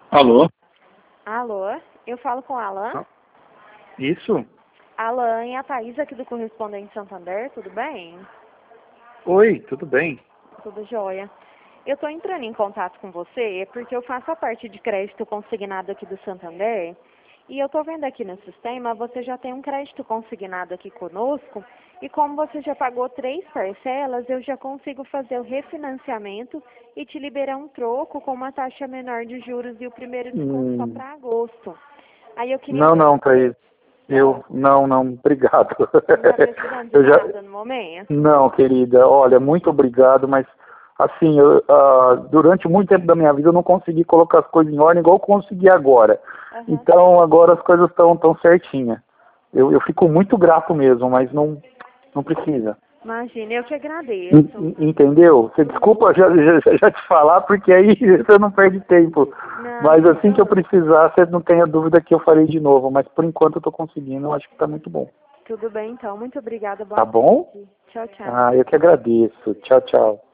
Alô? Alô, eu falo com a Alan. Ah, Isso? Alan, é a Thaís aqui do Correspondente Santander, tudo bem? Oi, tudo bem? Tudo jóia. Eu estou entrando em contato com você porque eu faço a parte de crédito consignado aqui do Santander e eu estou vendo aqui no sistema, você já tem um crédito consignado aqui conosco e como você já pagou 3 parcelas, eu já consigo fazer o refinanciamento e te liberar um troco com uma taxa menor de juros e o primeiro desconto só Hum, para agosto. Aí eu queria não, ver não, com você. Thaís. Não, obrigado. Não está precisando de Eu já, nada no momento? não, querida, olha, muito obrigado, mas assim, durante muito tempo da minha vida eu não consegui colocar as coisas em ordem igual eu consegui agora. Aham. Então agora as coisas estão tão certinhas. Eu fico muito grato mesmo, mas não precisa. Imagina, eu que agradeço. Entendeu? Você desculpa já te falar, porque aí você não perde tempo. Não, Mas sem assim que eu problema. precisar, você não tenha dúvida que eu farei de novo. Mas por enquanto eu tô conseguindo, eu acho que tá muito bom. Tudo bem, então. Muito obrigada. Boa Tá bom? tarde. Tchau, tchau. Ah, eu que agradeço. Tchau, tchau.